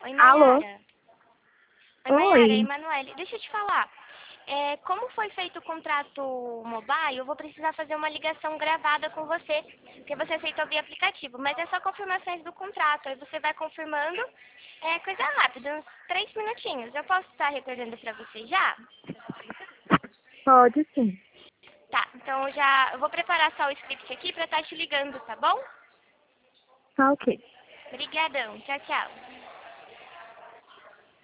Oi, Alô? Mayara. Oi, Mayara, Oi. Emanuele. Deixa eu te falar. Como foi feito o contrato mobile, eu vou precisar fazer uma ligação gravada com você, porque você aceitou via aplicativo, mas é só confirmações do contrato, aí você vai confirmando, é coisa rápida, uns 3 minutinhos. Eu posso estar retornando para você já? Pode sim. Tá, então eu vou preparar só o script aqui para estar te ligando, tá bom? Tá ok. Obrigadão, tchau, tchau.